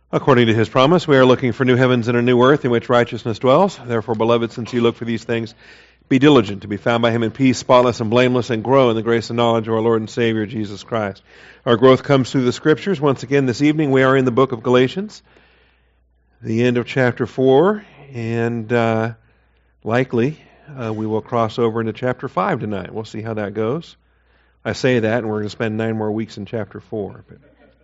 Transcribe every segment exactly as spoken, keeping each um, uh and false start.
According to his promise, we are looking for new heavens and a new earth in which righteousness dwells. Therefore, beloved, since you look for these things, be diligent to be found by him in peace, spotless and blameless, and grow in the grace and knowledge of our Lord and Savior, Jesus Christ. Our growth comes through the Scriptures. Once again, this evening, we are in the book of Galatians, the end of chapter four, and uh, likely uh, we will cross over into chapter five tonight. We'll see how that goes. I say that, and we're going to spend nine more weeks in chapter four. But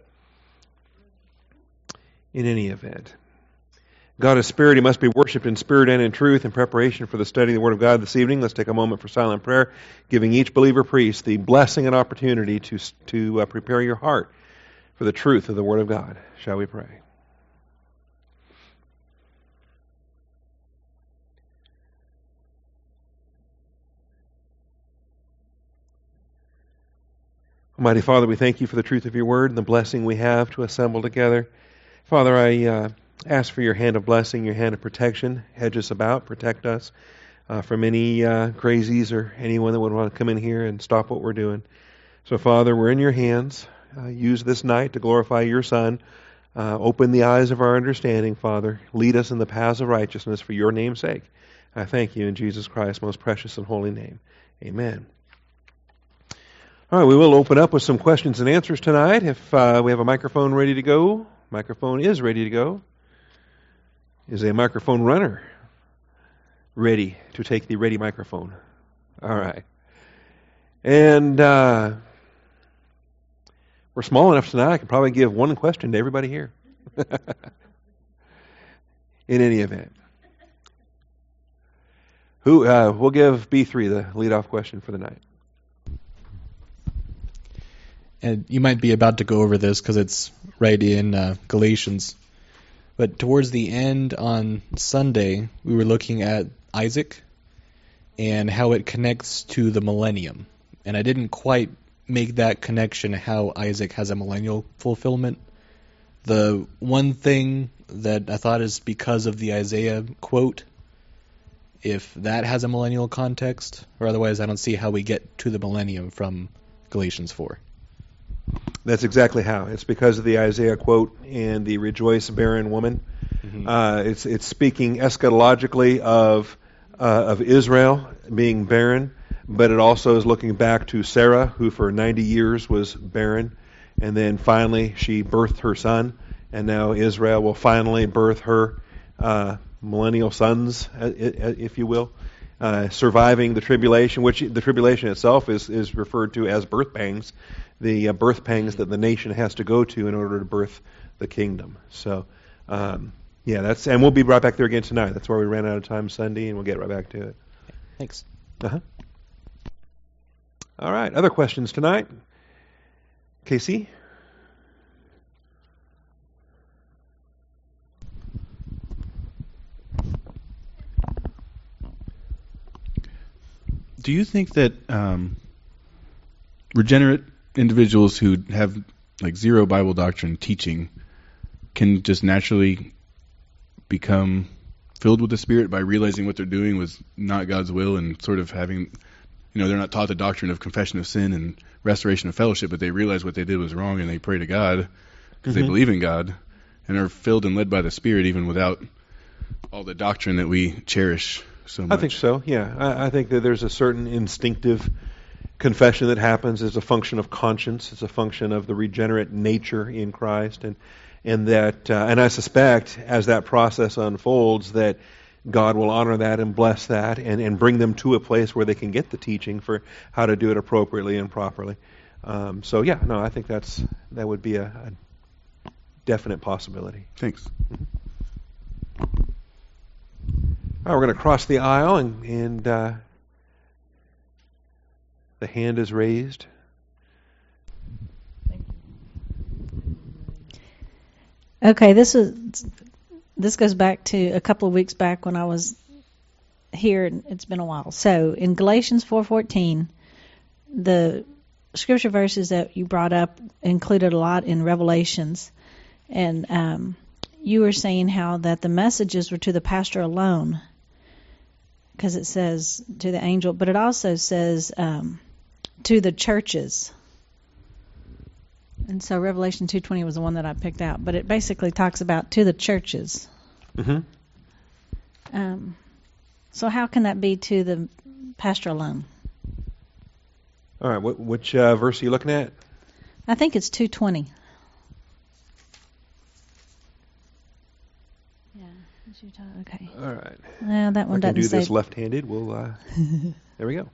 in any event, God is spirit. He must be worshipped in spirit and in truth. In preparation for the study of the Word of God this evening, let's take a moment for silent prayer, giving each believer priest the blessing and opportunity to, to uh, prepare your heart for the truth of the Word of God. Shall we pray? Almighty Father, we thank you for the truth of your Word and the blessing we have to assemble together. Father, I uh, ask for your hand of blessing, your hand of protection. Hedge us about, protect us uh, from any uh, crazies or anyone that would want to come in here and stop what we're doing. So, Father, we're in your hands. Uh, use this night to glorify your Son. Uh, open the eyes of our understanding, Father. Lead us in the paths of righteousness for your name's sake. I thank you in Jesus Christ's most precious and holy name. Amen. All right, we will open up with some questions and answers tonight. If uh, we have a microphone ready to go, microphone is ready to go. Is a microphone runner ready to take the ready microphone? All right. And uh, we're small enough tonight, I can probably give one question to everybody here. In any event. Who? Uh, we'll give B three the lead-off question for the night. And you might be about to go over this because it's right in uh, Galatians. But towards the end on Sunday, we were looking at Isaac and how it connects to the millennium. And I didn't quite make that connection, how Isaac has a millennial fulfillment. The one thing that I thought is because of the Isaiah quote, if that has a millennial context, or otherwise I don't see how we get to the millennium from Galatians four. That's exactly how. It's because of the Isaiah quote and the rejoice barren woman. Mm-hmm. Uh, it's it's speaking eschatologically of uh, of Israel being barren, but it also is looking back to Sarah, who for ninety years was barren, and then finally she birthed her son, and now Israel will finally birth her uh, millennial sons, if you will, uh, surviving the tribulation, which the tribulation itself is is referred to as birth pangs. The uh, birth pangs that the nation has to go to in order to birth the kingdom. So, um, yeah, that's and we'll be right back there again tonight. That's where we ran out of time Sunday, and we'll get right back to it. Thanks. Uh-huh. All right, other questions tonight? Casey? Do you think that um, regenerate individuals who have like zero Bible doctrine teaching can just naturally become filled with the Spirit by realizing what they're doing was not God's will and sort of having, you know, they're not taught the doctrine of confession of sin and restoration of fellowship, but they realize what they did was wrong and they pray to God because mm-hmm. they believe in God and are filled and led by the Spirit even without all the doctrine that we cherish so much? I think so, yeah. I, I think that there's a certain instinctive confession that happens as a function of conscience. It's a function of the regenerate nature in Christ, and and that uh, and I suspect as that process unfolds that God will honor that and bless that and, and bring them to a place where they can get the teaching for how to do it appropriately and properly. Um, so yeah, no, I think that's that would be a, a definite possibility. Thanks. Mm-hmm. All right, we're going to cross the aisle and and. Uh, The hand is raised. Thank you. Okay, this is this goes back to a couple of weeks back when I was here, and it's been a while. So in Galatians four fourteen, the scripture verses that you brought up included a lot in Revelations, and um, you were saying how that the messages were to the pastor alone, because it says to the angel, but it also says um, to the churches. And so Revelation two twenty was the one that I picked out, but it basically talks about to the churches. Mm-hmm. Um, so how can that be to the pastor alone? All right, wh- which uh, verse are you looking at? I think it's two twenty. Yeah. Okay. All right. No, that one I can doesn't do say. this left-handed. We'll. Uh, there we go.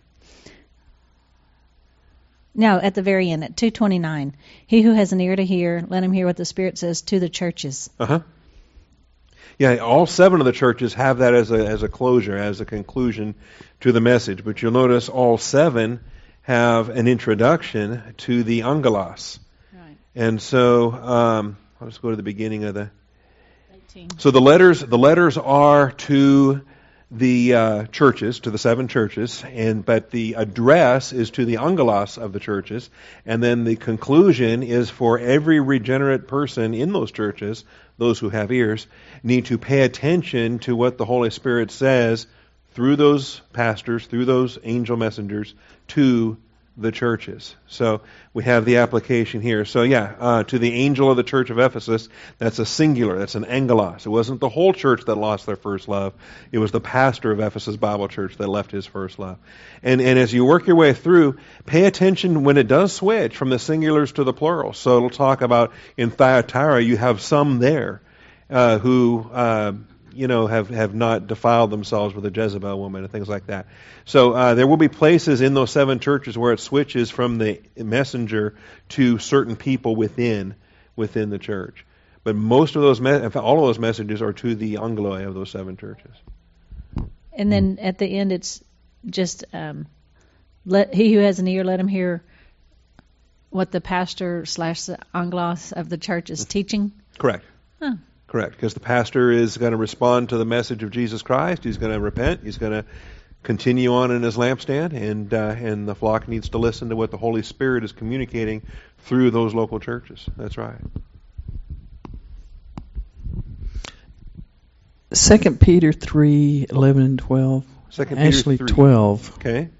No, at the very end, at two twenty-nine. He who has an ear to hear, let him hear what the Spirit says to the churches. Uh-huh. Yeah, all seven of the churches have that as a as a closure, as a conclusion to the message. But you'll notice all seven have an introduction to the angelos. Right. And so, um, I'll just go to the beginning of the... eighteen. So the letters, the letters are to the uh, churches, to the seven churches, and but the address is to the angelos of the churches, and then the conclusion is for every regenerate person in those churches, those who have ears, need to pay attention to what the Holy Spirit says through those pastors, through those angel messengers, to the churches. So we have the application here. So yeah, uh, to the angel of the church of Ephesus, that's a singular, that's an angelos. It wasn't the whole church that lost their first love. It was the pastor of Ephesus Bible Church that left his first love. And and as you work your way through, pay attention when it does switch from the singulars to the plural. So it'll talk about in Thyatira, you have some there uh, who... Uh, you know, have, have not defiled themselves with a Jezebel woman and things like that. So uh, there will be places in those seven churches where it switches from the messenger to certain people within within the church. But most of those, me- in fact, all of those messages are to the angeloi of those seven churches. And then at the end, it's just um, let he who has an ear, let him hear what the pastor slash the angelos of the church is teaching. Correct. Huh. Correct, because the pastor is going to respond to the message of Jesus Christ. He's going to repent. He's going to continue on in his lampstand, and uh, and the flock needs to listen to what the Holy Spirit is communicating through those local churches. That's right. Second Peter three eleven and twelve. Second Peter Actually, three. twelve. Okay.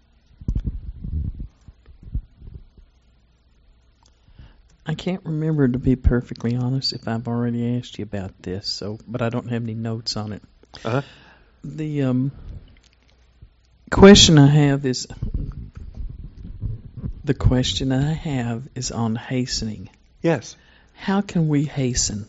I can't remember, to be perfectly honest, if I've already asked you about this. So, but I don't have any notes on it. Uh-huh. The um, question I have is the question I have is on hastening. Yes. How can we hasten?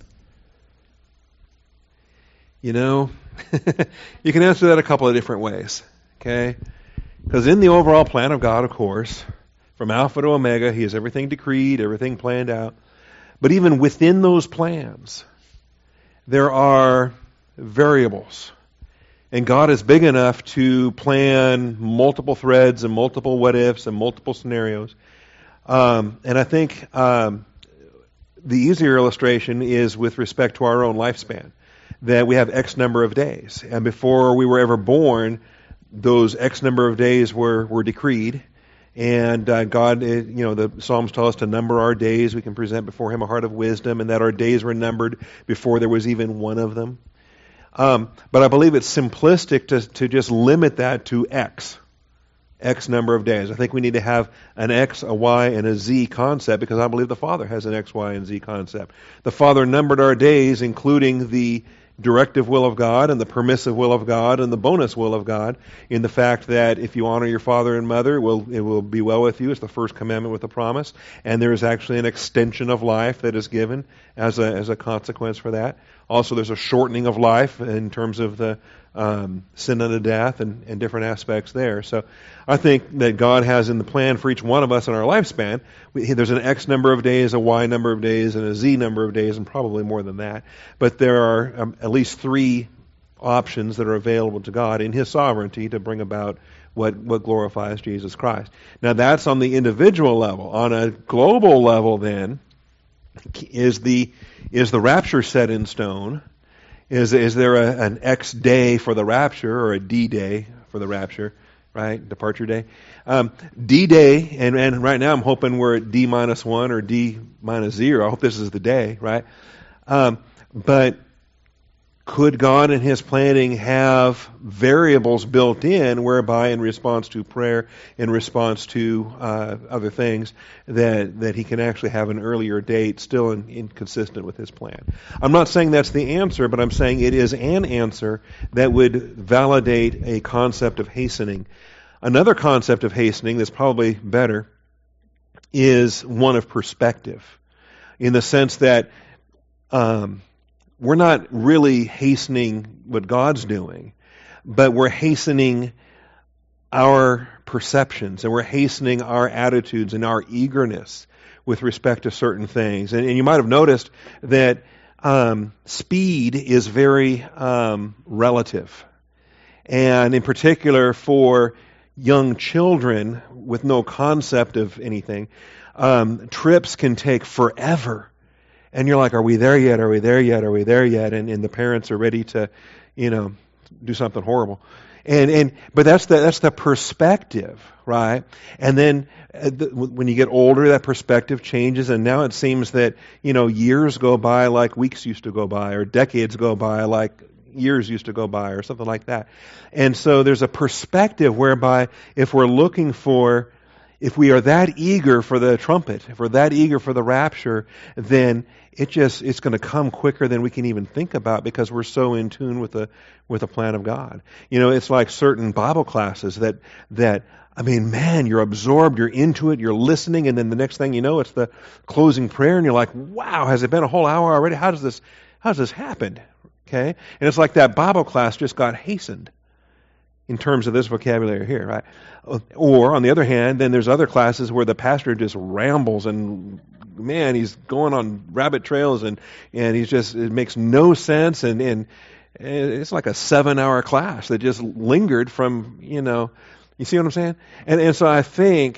You know, you can answer that a couple of different ways. Okay, because in the overall plan of God, of course, from Alpha to Omega, He has everything decreed, everything planned out. But even within those plans, there are variables. And God is big enough to plan multiple threads and multiple what-ifs and multiple scenarios. Um, and I think um, the easier illustration is with respect to our own lifespan, that we have X number of days. And before we were ever born, those X number of days were, were decreed. And uh, God, you know, the Psalms tell us to number our days. We can present before Him a heart of wisdom, and that our days were numbered before there was even one of them. Um, but I believe it's simplistic to to just limit that to X, X number of days. I think we need to have an X, a Y, and a Z concept, because I believe the Father has an X, Y, and Z concept. The Father numbered our days, including the directive will of God and the permissive will of God and the bonus will of God, in the fact that if you honor your father and mother, it will, it will be well with you. It's the first commandment with a promise. And there is actually an extension of life that is given as a as a consequence for that. Also, there's a shortening of life in terms of the um, sin unto death and, and different aspects there. So I think that God has in the plan for each one of us in our lifespan, we, there's an X number of days, a Y number of days, and a Z number of days, and probably more than that. But there are um, at least three options that are available to God in His sovereignty to bring about what, what glorifies Jesus Christ. Now that's on the individual level. On a global level then, is the is the rapture set in stone? Is is there a, an X day for the rapture, or a D day for the rapture, right? Departure day. Um, D day, and, and right now I'm hoping we're at D minus one or D minus zero. I hope this is the day, right? Um, but Could God in His planning have variables built in whereby in response to prayer, in response to uh, other things, that, that He can actually have an earlier date still in, inconsistent with His plan? I'm not saying that's the answer, but I'm saying it is an answer that would validate a concept of hastening. Another concept of hastening that's probably better is one of perspective, in the sense that um, we're not really hastening what God's doing, but we're hastening our perceptions, and we're hastening our attitudes and our eagerness with respect to certain things. And, and you might have noticed that um, speed is very um, relative. And in particular for young children with no concept of anything, um, trips can take forever. And you're like, are we there yet? Are we there yet? Are we there yet? And, and the parents are ready to, you know, do something horrible. And and but that's the that's the perspective, right? And then uh, the, when you get older, that perspective changes, and now it seems that, you know, years go by like weeks used to go by, or decades go by like years used to go by, or something like that. And so there's a perspective whereby if we're looking for, if we are that eager for the trumpet, if we're that eager for the rapture, then it just it's going to come quicker than we can even think about, because we're so in tune with the with the plan of God. You know, it's like certain Bible classes that that I mean, man, you're absorbed, you're into it, you're listening, and then the next thing you know, it's the closing prayer, and you're like, wow, has it been a whole hour already? How does this how does this happen? Okay, and it's like that Bible class just got hastened in terms of this vocabulary here, right? Or, on the other hand, then there's other classes where the pastor just rambles, and man, he's going on rabbit trails, and, and he's just, it makes no sense, and, and it's like a seven-hour class that just lingered from, you know, you see what I'm saying? And, and so I think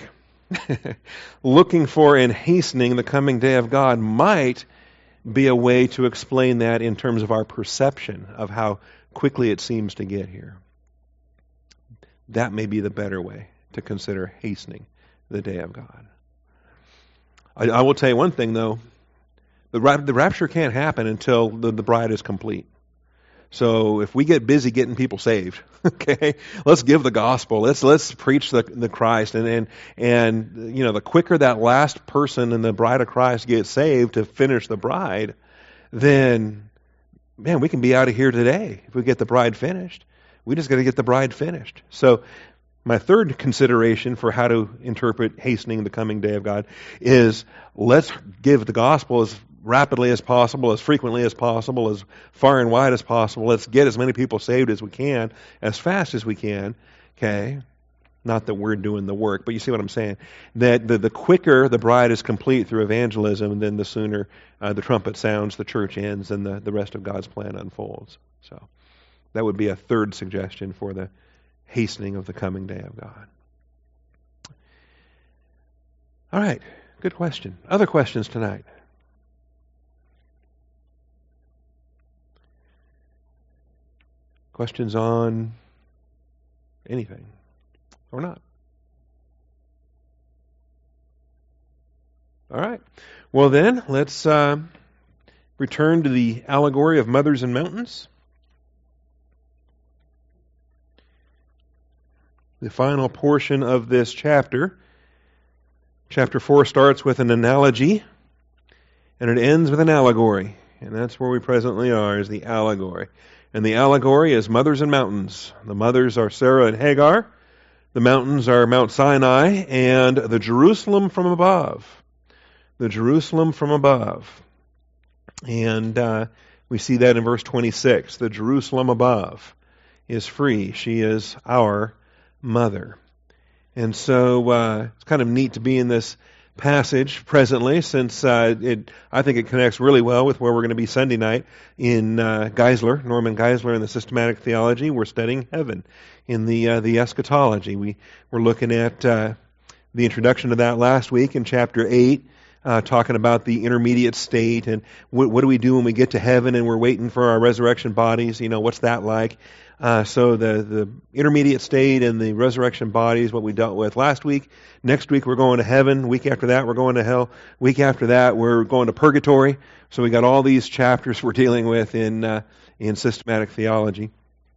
looking for and hastening the coming day of God might be a way to explain that in terms of our perception of how quickly it seems to get here. That may be the better way to consider hastening the day of God. I, I will tell you one thing, though. The, the rapture can't happen until the, the bride is complete. So if we get busy getting people saved, okay, let's give the gospel. Let's let's preach the, the Christ. And, and, and, you know, the quicker that last person in the bride of Christ gets saved to finish the bride, then, man, we can be out of here today if we get the bride finished. We just got to get the bride finished. So my third consideration for how to interpret hastening the coming day of God is let's give the gospel as rapidly as possible, as frequently as possible, as far and wide as possible. Let's get as many people saved as we can, as fast as we can. Okay? Not that we're doing the work, but you see what I'm saying? That the, the quicker the bride is complete through evangelism, then the sooner uh, the trumpet sounds, the church ends, and the, the rest of God's plan unfolds. So that would be a third suggestion for the hastening of the coming day of God. All right, good question. Other questions tonight? Questions on anything or not? All right. Well then, let's uh, return to the allegory of mothers and mountains. The final portion of this chapter. Chapter four starts with an analogy, and it ends with an allegory. And that's where we presently are, is the allegory. And the allegory is mothers and mountains. The mothers are Sarah and Hagar. The mountains are Mount Sinai and the Jerusalem from above. The Jerusalem from above. And uh, we see that in verse twenty-six. The Jerusalem above is free. She is our mother. And so uh, it's kind of neat to be in this passage presently, since uh, it, I think it connects really well with where we're going to be Sunday night in uh, Geisler, Norman Geisler, in the systematic theology. We're studying heaven in the uh, the eschatology. We were looking at uh, the introduction to that last week in chapter eight, uh, talking about the intermediate state and what, what do we do when we get to heaven and we're waiting for our resurrection bodies. You know, what's that like? Uh, so the, the intermediate state and the resurrection body is what we dealt with last week. Next week we're going to heaven. Week after that we're going to hell. Week after that we're going to purgatory. So we got all these chapters we're dealing with in uh, in systematic theology.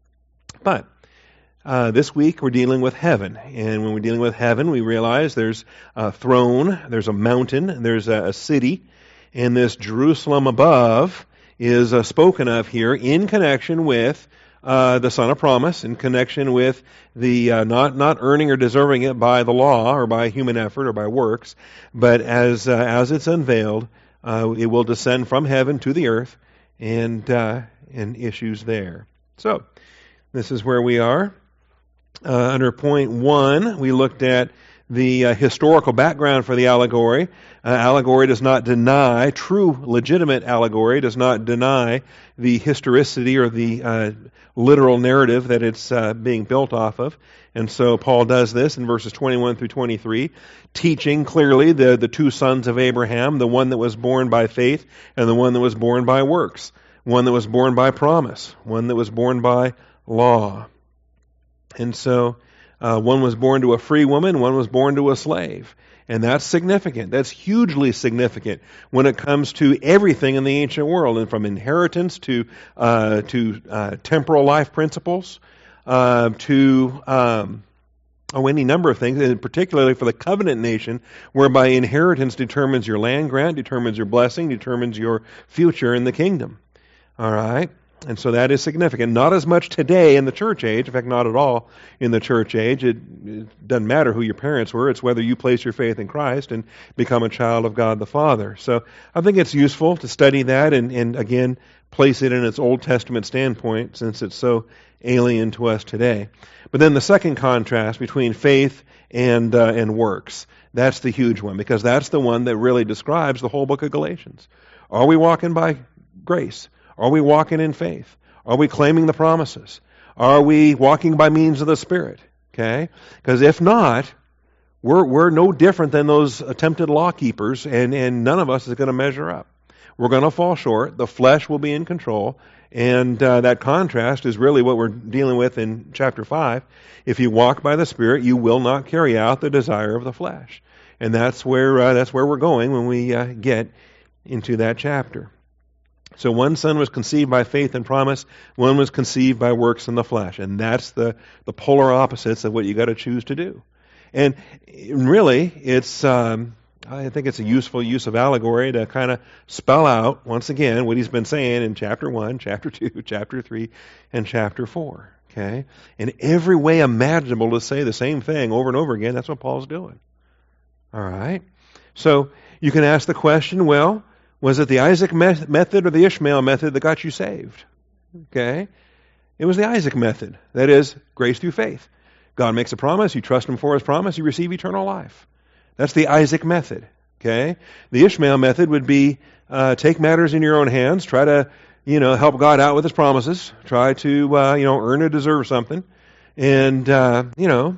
But uh, this week we're dealing with heaven. And when we're dealing with heaven, we realize there's a throne, there's a mountain, there's a, a city, and this Jerusalem above is uh, spoken of here in connection with Uh, the Son of Promise, in connection with the uh, not not earning or deserving it by the law or by human effort or by works, but as uh, as it's unveiled, uh, it will descend from heaven to the earth and uh, and issues there. So this is where we are. Uh, under point one, we looked at the uh, historical background for the allegory. Uh, allegory does not deny, true legitimate allegory does not deny the historicity or the uh, literal narrative that it's uh, being built off of. And so Paul does this in verses twenty-one through twenty-three, teaching clearly the, the two sons of Abraham, the one that was born by faith and the one that was born by works, one that was born by promise, one that was born by law. And so uh, one was born to a free woman, one was born to a slave. And that's significant. That's hugely significant when it comes to everything in the ancient world, and from inheritance to uh, to uh, temporal life principles, uh, to um, oh, any number of things, and particularly for the covenant nation, whereby inheritance determines your land grant, determines your blessing, determines your future in the kingdom. All right? And so that is significant. Not as much today in the church age, in fact, not at all in the church age. It, it doesn't matter who your parents were. It's whether you place your faith in Christ and become a child of God the Father. So I think it's useful to study that and, and again, place it in its Old Testament standpoint since it's so alien to us today. But then the second contrast between faith and uh, and works, that's the huge one, because that's the one that really describes the whole book of Galatians. Are we walking by grace? Are we walking in faith? Are we claiming the promises? Are we walking by means of the Spirit? Okay? Because if not, we're we're no different than those attempted law keepers, and, and none of us is going to measure up. We're going to fall short. The flesh will be in control. And uh, that contrast is really what we're dealing with in chapter five. If you walk by the Spirit, you will not carry out the desire of the flesh. And that's where uh, that's where we're going when we uh, get into that chapter. So one son was conceived by faith and promise, one was conceived by works in the flesh. And that's the, the polar opposites of what you got to choose to do. And really, it's um, I think it's a useful use of allegory to kind of spell out, once again, what he's been saying in chapter one, chapter two, chapter three, and chapter four. Okay? In every way imaginable to say the same thing over and over again, that's what Paul's doing. All right? So you can ask the question, well, was it the Isaac me- method or the Ishmael method that got you saved? Okay? It was the Isaac method. That is, grace through faith. God makes a promise, you trust Him for His promise, you receive eternal life. That's the Isaac method. Okay? The Ishmael method would be uh, take matters in your own hands, try to, you know, help God out with His promises, try to, uh, you know, earn or deserve something, and, uh, you know,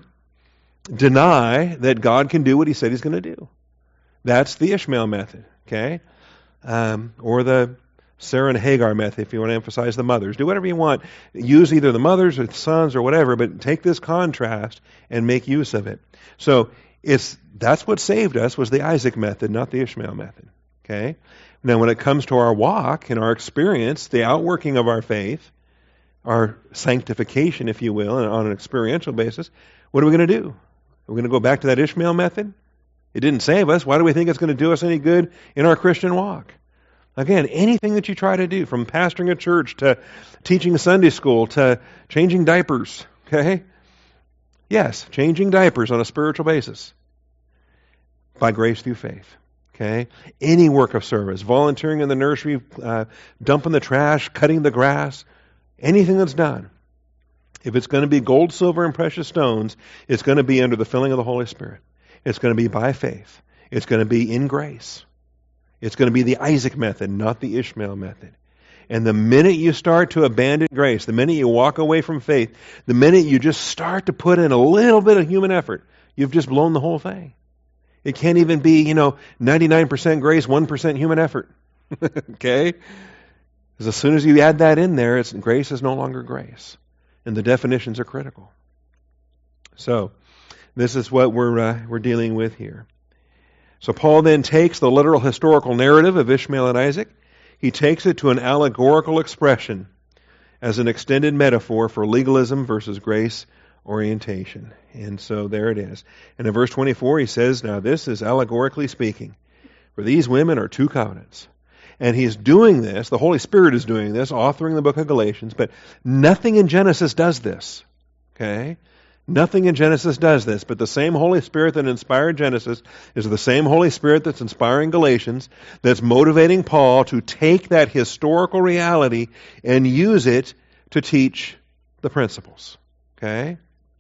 deny that God can do what He said He's going to do. That's the Ishmael method. Okay? Um, or the Sarah and Hagar method, if you want to emphasize the mothers. Do whatever you want. Use either the mothers or the sons or whatever, but take this contrast and make use of it. So it's that's what saved us, was the Isaac method, not the Ishmael method. Okay? Now when it comes to our walk and our experience, the outworking of our faith, our sanctification, if you will, on an experiential basis, what are we going to do? Are we going to go back to that Ishmael method? It didn't save us. Why do we think it's going to do us any good in our Christian walk? Again, anything that you try to do, from pastoring a church to teaching Sunday school to changing diapers, okay? Yes, changing diapers on a spiritual basis by grace through faith, okay? Any work of service, volunteering in the nursery, uh, dumping the trash, cutting the grass, anything that's done. If it's going to be gold, silver, and precious stones, it's going to be under the filling of the Holy Spirit. It's going to be by faith. It's going to be in grace. It's going to be the Isaac method, not the Ishmael method. And the minute you start to abandon grace, the minute you walk away from faith, the minute you just start to put in a little bit of human effort, you've just blown the whole thing. It can't even be, you know, ninety-nine percent grace, one percent human effort. Okay? Because as soon as you add that in there, it's, grace is no longer grace. And the definitions are critical. So, this is what we're uh, we're dealing with here. So Paul then takes the literal historical narrative of Ishmael and Isaac. He takes it to an allegorical expression as an extended metaphor for legalism versus grace orientation. And so there it is. And in verse twenty-four he says, now this is allegorically speaking, for these women are two covenants. And he's doing this, the Holy Spirit is doing this, authoring the book of Galatians, but nothing in Genesis does this. Okay? Nothing in Genesis does this, but the same Holy Spirit that inspired Genesis is the same Holy Spirit that's inspiring Galatians, that's motivating Paul to take that historical reality and use it to teach the principles. Okay?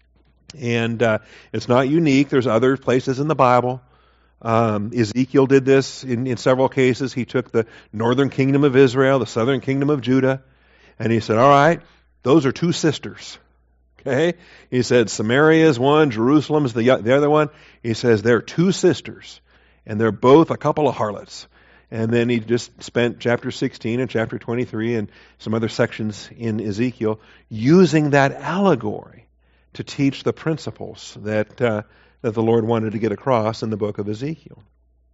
And uh, it's not unique. There's other places in the Bible. Um, Ezekiel did this in, in several cases. He took the northern kingdom of Israel, the southern kingdom of Judah, and he said, all right, those are two sisters. Okay? He said Samaria is one, Jerusalem is the, the other one. He says they're two sisters, and they're both a couple of harlots. And then he just spent chapter sixteen and chapter twenty-three and some other sections in Ezekiel using that allegory to teach the principles that uh, that the Lord wanted to get across in the book of Ezekiel.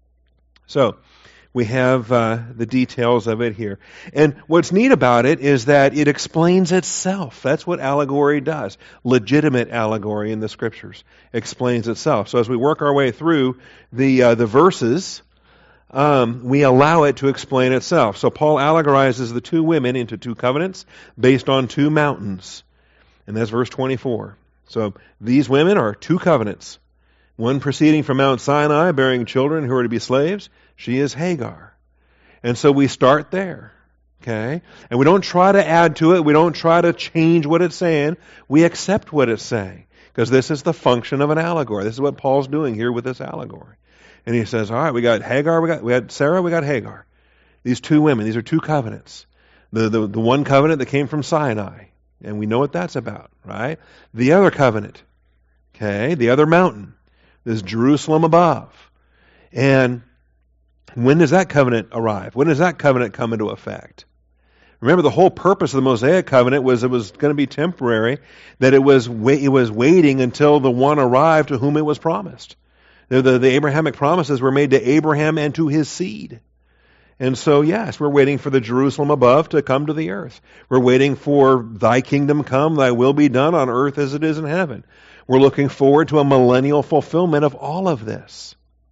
So, we have uh, the details of it here. And what's neat about it is that it explains itself. That's what allegory does. Legitimate allegory in the Scriptures explains itself. So as we work our way through the uh, the verses, um, we allow it to explain itself. So Paul allegorizes the two women into two covenants based on two mountains. And that's verse twenty-four. So these women are two covenants. One proceeding from Mount Sinai, bearing children who are to be slaves. She is Hagar. And so we start there. Okay? And we don't try to add to it. We don't try to change what it's saying. We accept what it's saying. Because this is the function of an allegory. This is what Paul's doing here with this allegory. And he says, all right, we got Hagar, we got we got Sarah, we got Hagar. These two women, these are two covenants. The, the, the one covenant that came from Sinai. And we know what that's about, right? The other covenant. Okay? The other mountain. This Jerusalem above. And when does that covenant arrive? When does that covenant come into effect? Remember, the whole purpose of the Mosaic covenant was it was going to be temporary, that it was wait, it was waiting until the one arrived to whom it was promised. The, the, the Abrahamic promises were made to Abraham and to his seed. And so, yes, we're waiting for the Jerusalem above to come to the earth. We're waiting for thy kingdom come, thy will be done on earth as it is in heaven. We're looking forward to a millennial fulfillment of all of this.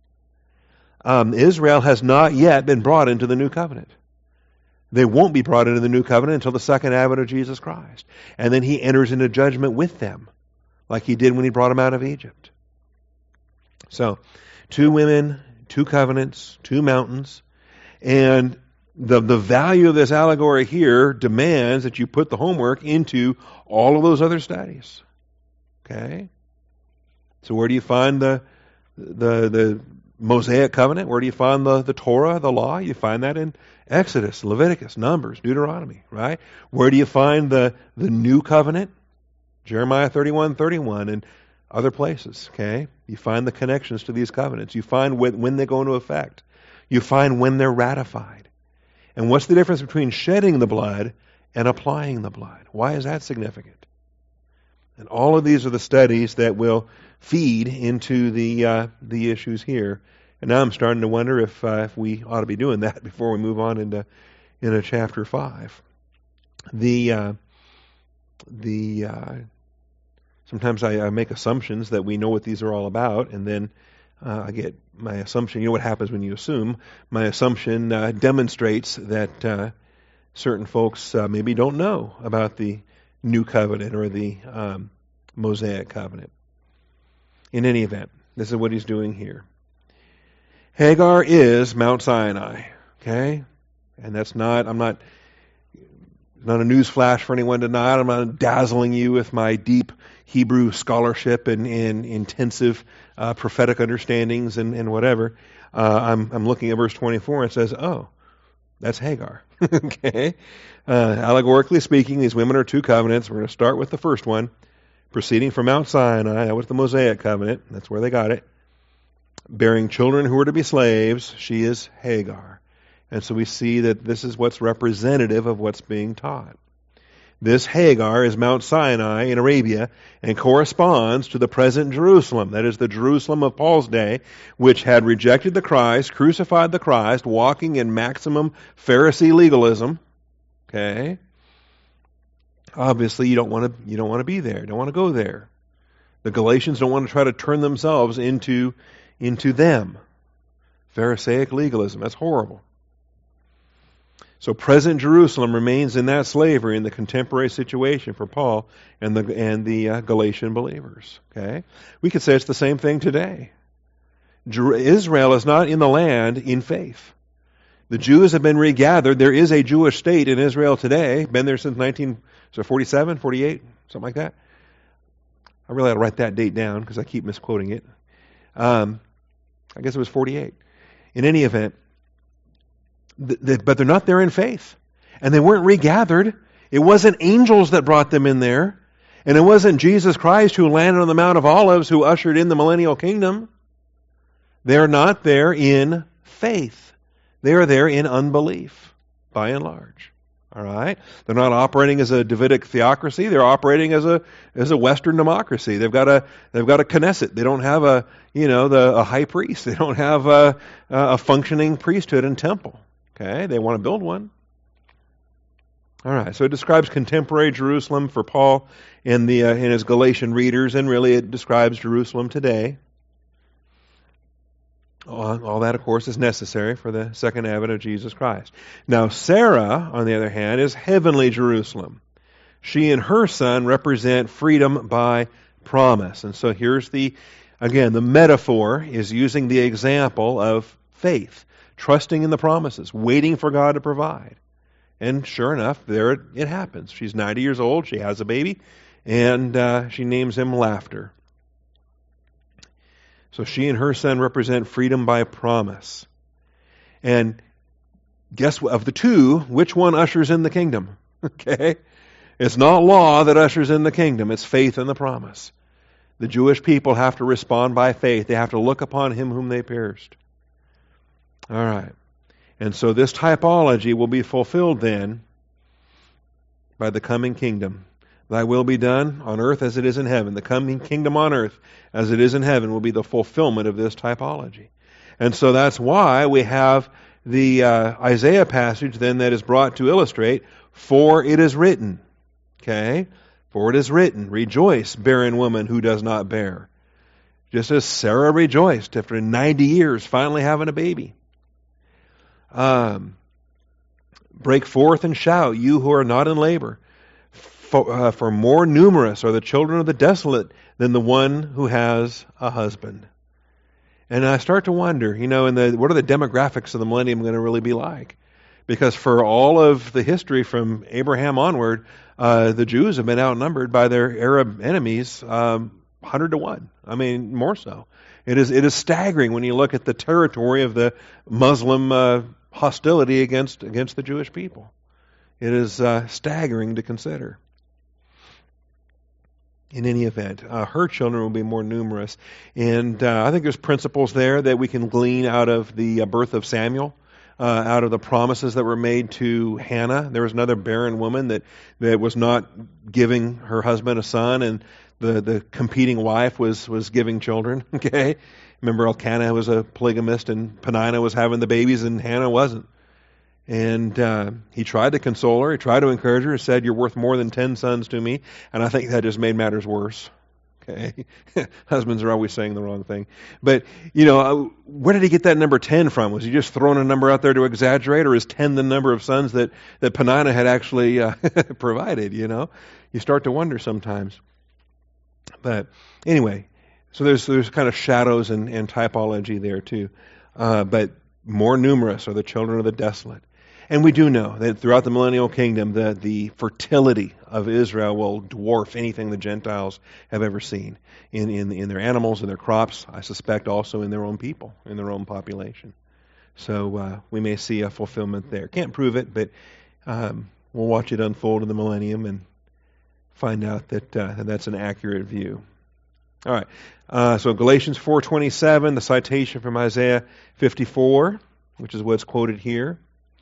Um, Israel has not yet been brought into the new covenant. They won't be brought into the new covenant until the second advent of Jesus Christ. And then he enters into judgment with them, like he did when he brought them out of Egypt. So, two women, two covenants, two mountains. And the, the value of this allegory here demands that you put the homework into all of those other studies. Okay? So where do you find the the the Mosaic covenant? Where do you find the, the Torah, the law? You find that in Exodus, Leviticus, Numbers, Deuteronomy, right? Where do you find the, the new covenant? Jeremiah thirty-one thirty-one and other places, okay? You find the connections to these covenants. You find when, when they go into effect. You find when they're ratified. And what's the difference between shedding the blood and applying the blood? Why is that significant? And all of these are the studies that will feed into the uh, the issues here. And now I'm starting to wonder if uh, if we ought to be doing that before we move on into into chapter five. The uh, the uh, sometimes I, I make assumptions that we know what these are all about, and then uh, I get my assumption. You know what happens when you assume? My assumption uh, demonstrates that uh, certain folks uh, maybe don't know about the New Covenant or the um, Mosaic Covenant. In any event, this is what he's doing here. Hagar is Mount Sinai, okay? And that's not, I'm not, not a news flash for anyone tonight. I'm not dazzling you with my deep Hebrew scholarship and, and intensive uh, prophetic understandings and, and whatever. Uh, I'm, I'm looking at verse twenty-four and it says, oh, that's Hagar, okay? Uh, allegorically speaking, these women are two covenants. We're going to start with the first one, proceeding from Mount Sinai. That was the Mosaic covenant. That's where they got it. Bearing children who are to be slaves, she is Hagar. And so we see that this is what's representative of what's being taught. This Hagar is Mount Sinai in Arabia and corresponds to the present Jerusalem. That is the Jerusalem of Paul's day, which had rejected the Christ, crucified the Christ, walking in maximum Pharisee legalism. Okay? Obviously, you don't want to you don't want to be there. You don't want to go there. The Galatians don't want to try to turn themselves into into them. Pharisaic legalism. That's horrible. So present Jerusalem remains in that slavery in the contemporary situation for Paul and the and the uh, Galatian believers. Okay, we could say it's the same thing today. Jer- Israel is not in the land in faith. The Jews have been regathered. There is a Jewish state in Israel today. Been there since nineteen forty-seven, forty-eight, something like that. I really ought to write that date down because I keep misquoting it. Um, I guess it was forty-eight. In any event. But they're not there in faith. And they weren't regathered. It wasn't angels that brought them in there. And it wasn't Jesus Christ who landed on the Mount of Olives who ushered in the millennial kingdom. They're not there in faith. They are there in unbelief, by and large. All right? They're not operating as a Davidic theocracy. They're operating as a as a Western democracy. They've got a they've got a Knesset. They don't have a you know the a high priest. They don't have a a functioning priesthood and temple. Okay, they want to build one. All right, so it describes contemporary Jerusalem for Paul in the uh, in his Galatian readers, and really it describes Jerusalem today. All, all that, of course, is necessary for the second advent of Jesus Christ. Now, Sarah, on the other hand, is heavenly Jerusalem. She and her son represent freedom by promise. And so here's the, again, the metaphor is using the example of faith. Trusting in the promises, waiting for God to provide. And sure enough, there it, it happens. She's ninety years old, she has a baby, and uh, she names him Laughter. So she and her son represent freedom by promise. And guess what? Of the two, which one ushers in the kingdom? Okay? It's not law that ushers in the kingdom, it's faith in the promise. The Jewish people have to respond by faith. They have to look upon him whom they pierced. All right. And so this typology will be fulfilled then by the coming kingdom. Thy will be done on earth as it is in heaven. The coming kingdom on earth as it is in heaven will be the fulfillment of this typology. And so that's why we have the uh, Isaiah passage then that is brought to illustrate, for it is written. Okay? For it is written, rejoice, barren woman who does not bear. Just as Sarah rejoiced after ninety years finally having a baby. Um, break forth and shout, you who are not in labor. For, uh, for more numerous are the children of the desolate than the one who has a husband. And I start to wonder, you know, in the what are the demographics of the millennium going to really be like? Because for all of the history from Abraham onward, uh, the Jews have been outnumbered by their Arab enemies um, one hundred to one. I mean, more so. It is it is staggering when you look at the territory of the Muslim uh, hostility against against the Jewish people. It is uh, staggering to consider. In any event, uh, her children will be more numerous. And uh, I think there's principles there that we can glean out of the uh, birth of Samuel, uh, out of the promises that were made to Hannah. There was another barren woman that, that was not giving her husband a son, and the, the competing wife was, was giving children. Okay, remember Elkanah was a polygamist, and Peninnah was having the babies, and Hannah wasn't. And uh, he tried to console her. He tried to encourage her. He said, you're worth more than ten sons to me. And I think that just made matters worse. Okay? Husbands are always saying the wrong thing. But, you know, where did he get that number ten from? Was he just throwing a number out there to exaggerate? Or is ten the number of sons that, that Peninnah had actually uh, provided, you know? You start to wonder sometimes. But anyway, so there's there's kind of shadows and, and typology there too. Uh, but more numerous are the children of the desolate. And we do know that throughout the millennial kingdom, the, the fertility of Israel will dwarf anything the Gentiles have ever seen in, in, in their animals and their crops, I suspect also in their own people, in their own population. So uh, we may see a fulfillment there. Can't prove it, but um, we'll watch it unfold in the millennium and find out that, uh, that that's an accurate view. All right, uh, so Galatians four twenty-seven, the citation from Isaiah fifty-four, which is what's quoted here.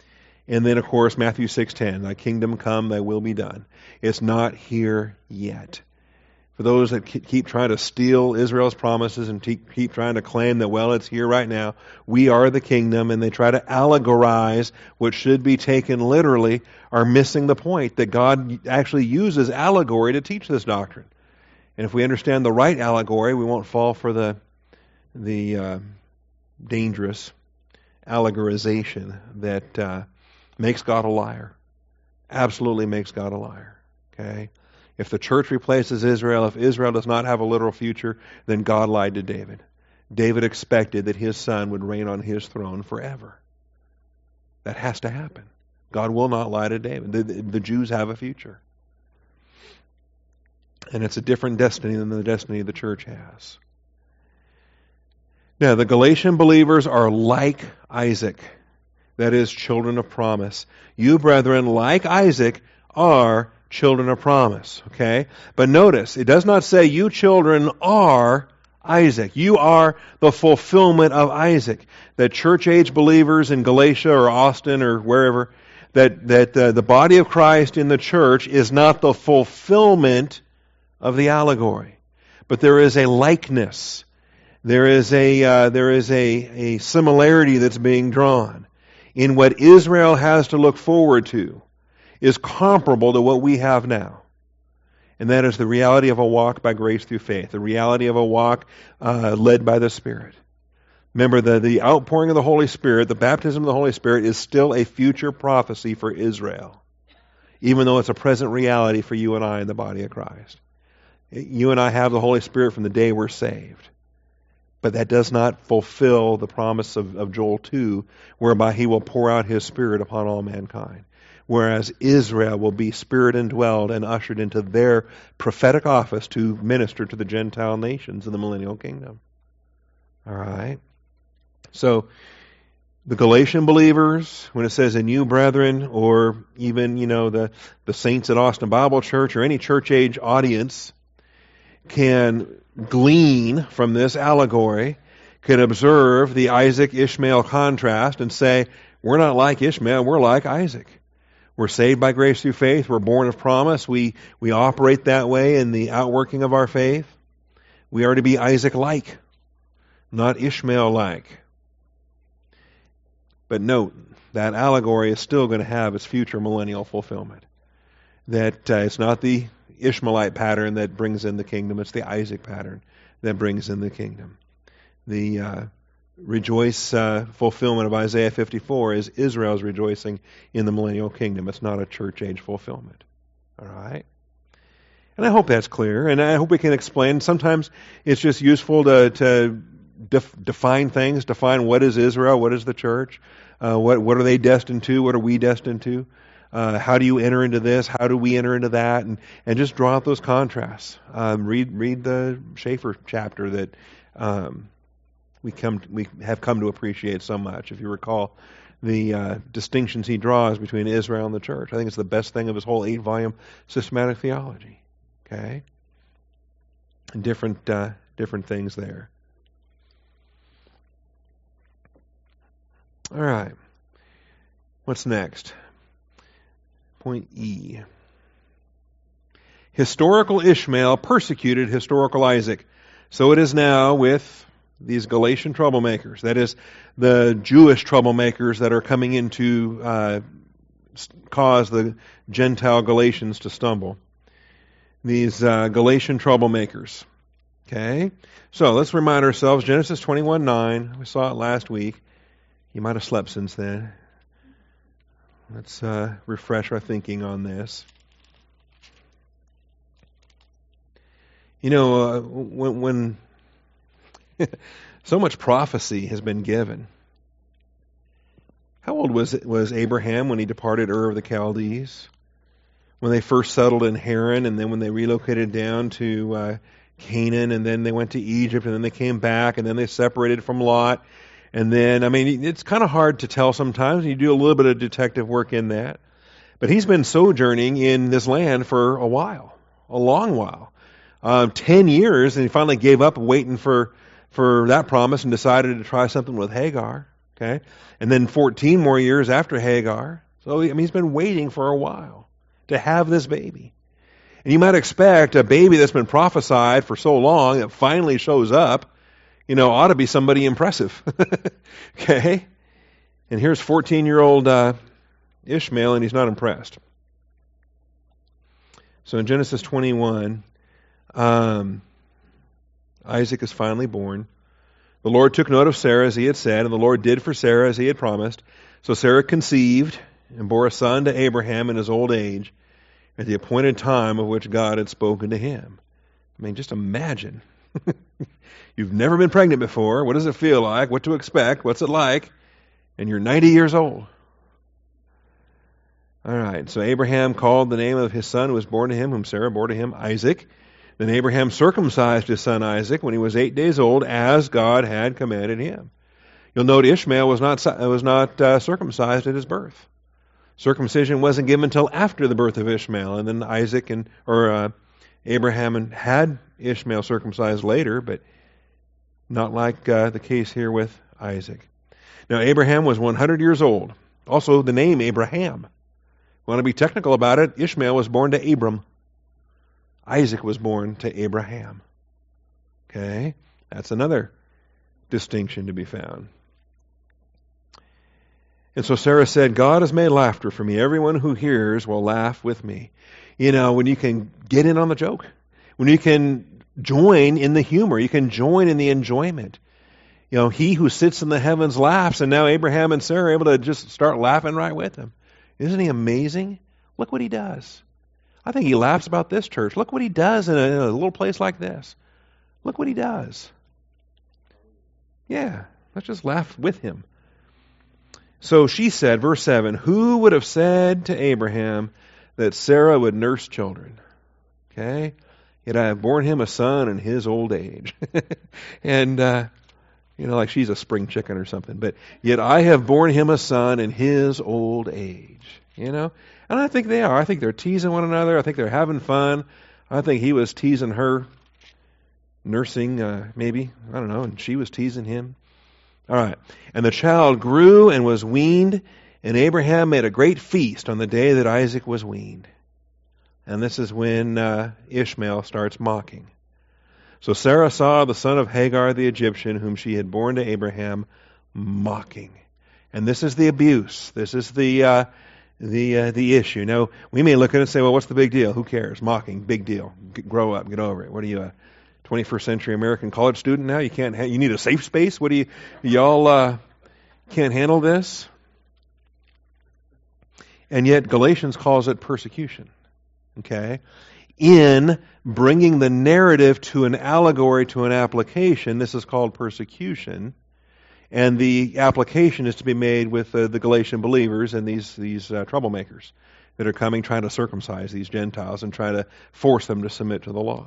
And then, of course, Matthew six ten, thy kingdom come, thy will be done. It's not here yet. For those that keep trying to steal Israel's promises and keep trying to claim that, well, it's here right now, we are the kingdom, and they try to allegorize what should be taken literally, are missing the point that God actually uses allegory to teach this doctrine. And if we understand the right allegory, we won't fall for the, the uh, dangerous allegorization that uh, makes God a liar. Absolutely makes God a liar. Okay? If the church replaces Israel, if Israel does not have a literal future, then God lied to David. David expected that his son would reign on his throne forever. That has to happen. God will not lie to David. The, the, the Jews have a future. And it's a different destiny than the destiny the church has. Now, the Galatian believers are like Isaac. That is, children of promise. You, brethren, like Isaac, are children of promise. Okay? But notice, it does not say you children are Isaac. You are the fulfillment of Isaac. That church-age believers in Galatia or Austin or wherever, that, that uh, the body of Christ in the church is not the fulfillment of the allegory. But there is a likeness. There is a uh, there is a, a similarity that's being drawn. In what Israel has to look forward to is comparable to what we have now. And that is the reality of a walk by grace through faith, the reality of a walk uh, led by the Spirit. Remember, the, the outpouring of the Holy Spirit, the baptism of the Holy Spirit, is still a future prophecy for Israel, even though it's a present reality for you and I in the body of Christ. You and I have the Holy Spirit from the day we're saved. But that does not fulfill the promise of, of Joel two, whereby He will pour out His Spirit upon all mankind. Whereas Israel will be Spirit indwelled and ushered into their prophetic office to minister to the Gentile nations in the millennial kingdom. All right? So, the Galatian believers, when it says in you, brethren, or even, you know, the, the saints at Austin Bible Church or any church age audience, can glean from this allegory, can observe the Isaac-Ishmael contrast and say, we're not like Ishmael, we're like Isaac. We're saved by grace through faith, we're born of promise, we, we operate that way in the outworking of our faith. We are to be Isaac-like, not Ishmael-like. But note, that allegory is still going to have its future millennial fulfillment. That uh, it's not the Ishmaelite pattern that brings in the kingdom. It's the Isaac pattern that brings in the kingdom. The uh, rejoice uh, fulfillment of Isaiah fifty-four is Israel's rejoicing in the millennial kingdom. It's not a church age fulfillment. All right? And I hope that's clear, and I hope we can explain. Sometimes it's just useful to, to def- define things, define what is Israel, what is the church, uh, what, what are they destined to, what are we destined to. Uh, how do you enter into this? How do we enter into that? And and just draw out those contrasts. Um, read read the Schaeffer chapter that um, we come to, we have come to appreciate so much. If you recall the uh, distinctions he draws between Israel and the church, I think it's the best thing of his whole eight volume systematic theology. Okay, and different uh, different things there. All right, what's next? Point E. Historical Ishmael persecuted historical Isaac. So it is now with these Galatian troublemakers. That is, the Jewish troublemakers that are coming in to uh, cause the Gentile Galatians to stumble. These uh, Galatian troublemakers. Okay? So let's remind ourselves, Genesis twenty-one nine. We saw it last week. You might have slept since then. Let's uh, refresh our thinking on this. You know, uh, when, when so much prophecy has been given. How old was it, was Abraham when he departed Ur of the Chaldees? When they first settled in Haran, and then when they relocated down to uh, Canaan, and then they went to Egypt, and then they came back, and then they separated from Lot. And then, I mean, it's kind of hard to tell sometimes. You do a little bit of detective work in that. But he's been sojourning in this land for a while, a long while. Um, ten years, and he finally gave up waiting for, for that promise and decided to try something with Hagar. Okay, and then fourteen more years after Hagar. So, I mean, he's been waiting for a while to have this baby. And you might expect a baby that's been prophesied for so long that finally shows up, you know, ought to be somebody impressive. Okay? And here's fourteen-year-old uh, Ishmael, and he's not impressed. So in Genesis twenty-one, um, Isaac is finally born. The Lord took note of Sarah as he had said, and the Lord did for Sarah as he had promised. So Sarah conceived and bore a son to Abraham in his old age, at the appointed time of which God had spoken to him. I mean, just imagine. You've never been pregnant before. What does it feel like? What to expect? What's it like? And you're ninety years old. All right, so Abraham called the name of his son who was born to him, whom Sarah bore to him, Isaac. Then Abraham circumcised his son Isaac when he was eight days old, as God had commanded him. You'll note Ishmael was not was not uh, circumcised at his birth. Circumcision wasn't given until after the birth of Ishmael, and then Isaac and or uh, Abraham had Ishmael circumcised later, but not like uh, the case here with Isaac. Now Abraham was one hundred years old. Also, the name Abraham. Want to be technical about it? Ishmael was born to Abram. Isaac was born to Abraham. Okay? That's another distinction to be found. And so Sarah said, God has made laughter for me. Everyone who hears will laugh with me. You know, when you can get in on the joke, when you can join in the humor, you can join in the enjoyment. You know, he who sits in the heavens laughs, and now Abraham and Sarah are able to just start laughing right with him. Isn't he amazing? Look what he does. I think he laughs about this church. Look what he does in a, in a little place like this. Look what he does. Yeah, let's just laugh with him. So she said, verse seven, who would have said to Abraham that Sarah would nurse children? Okay? Yet I have borne him a son in his old age. and, uh, you know, like she's a spring chicken or something. But yet I have borne him a son in his old age. You know? And I think they are. I think they're teasing one another. I think they're having fun. I think he was teasing her, nursing, uh, maybe. I don't know. And she was teasing him. All right. And the child grew and was weaned, and Abraham made a great feast on the day that Isaac was weaned. And this is when uh, Ishmael starts mocking. So Sarah saw the son of Hagar the Egyptian, whom she had borne to Abraham, mocking. And this is the abuse. This is the uh, the uh, the issue. Now, we may look at it and say, well, what's the big deal? Who cares? Mocking, big deal. G- grow up, get over it. What are you, a twenty-first century American college student now? You can't. Ha- you need a safe space? What do you, y'all uh, can't handle this? And yet Galatians calls it persecution. Okay? In bringing the narrative to an allegory, to an application, this is called persecution. And the application is to be made with uh, the Galatian believers and these these uh, troublemakers that are coming trying to circumcise these Gentiles and try to force them to submit to the law.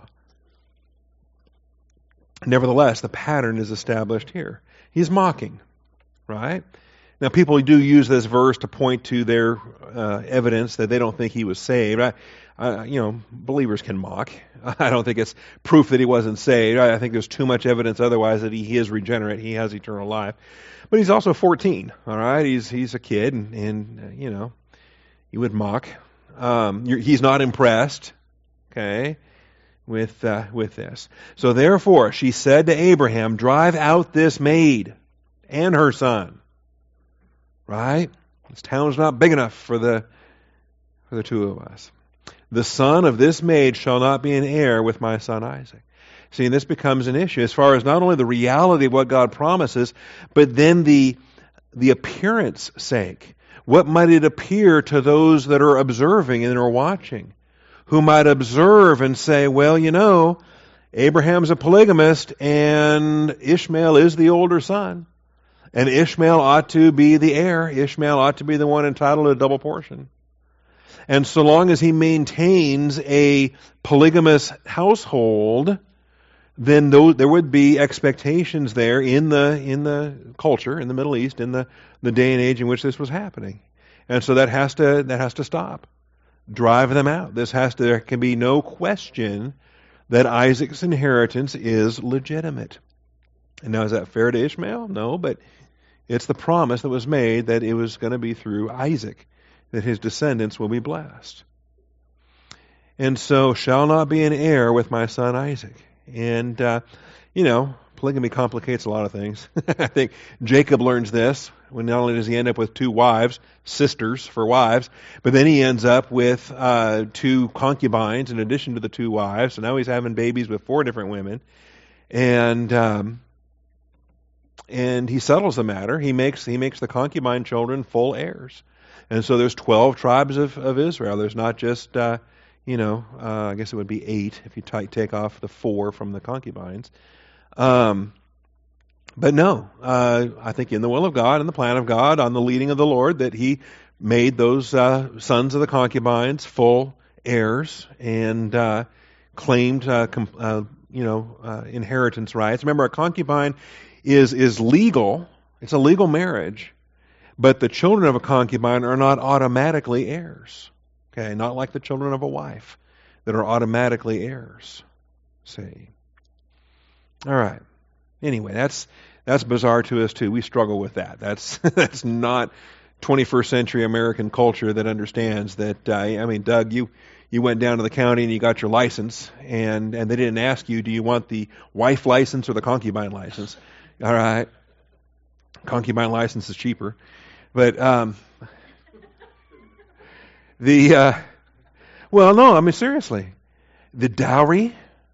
Nevertheless, the pattern is established here. He's mocking, right? Now, people do use this verse to point to their uh, evidence that they don't think he was saved. I, I, you know, believers can mock. I don't think it's proof that he wasn't saved. I, I think there's too much evidence otherwise that he, he is regenerate. He has eternal life. But he's also fourteen, all right? He's he's a kid, and, and uh, you know, he would mock. Um, you're, he's not impressed, okay, with uh, with this. So therefore, she said to Abraham, drive out this maid and her son. Right? This town's not big enough for the for the two of us. The son of this maid shall not be an heir with my son Isaac. See, and this becomes an issue as far as not only the reality of what God promises, but then the the appearance sake. What might it appear to those that are observing and are watching, who might observe and say, well, you know, Abraham's a polygamist and Ishmael is the older son. And Ishmael ought to be the heir. Ishmael ought to be the one entitled to a double portion. And so long as he maintains a polygamous household, then there would be expectations there in the in the culture, in the Middle East, in the, the day and age in which this was happening. And so that has to that has to stop. Drive them out. This has to, there can be no question that Isaac's inheritance is legitimate. And now, is that fair to Ishmael? No, but it's the promise that was made that it was going to be through Isaac. that his descendants will be blessed. And so, shall not be an heir with my son Isaac. And, uh, you know, polygamy complicates a lot of things. I think Jacob learns this when not only does he end up with two wives, sisters for wives, but then he ends up with uh, two concubines in addition to the two wives. So now he's having babies with four different women. And um, and he settles the matter. He makes he makes the concubine children full heirs. And so there's twelve tribes of, of Israel. There's not just... Uh, You know, uh, I guess it would be eight if you t- take off the four from the concubines. Um, but no, uh, I think in the will of God and the plan of God, on the leading of the Lord, that He made those uh, sons of the concubines full heirs and uh, claimed, uh, com- uh, you know, uh, inheritance rights. Remember, a concubine is is legal; it's a legal marriage, but the children of a concubine are not automatically heirs. Okay, not like the children of a wife that are automatically heirs. See. All right. Anyway, that's that's bizarre to us too. We struggle with that. That's that's not twenty-first century American culture that understands that. Uh, I mean, Doug, you you went down to the county and you got your license, and and they didn't ask you, do you want the wife license or the concubine license? All right. Concubine license is cheaper, but. Um, The, uh, well, no, I mean, seriously, the dowry,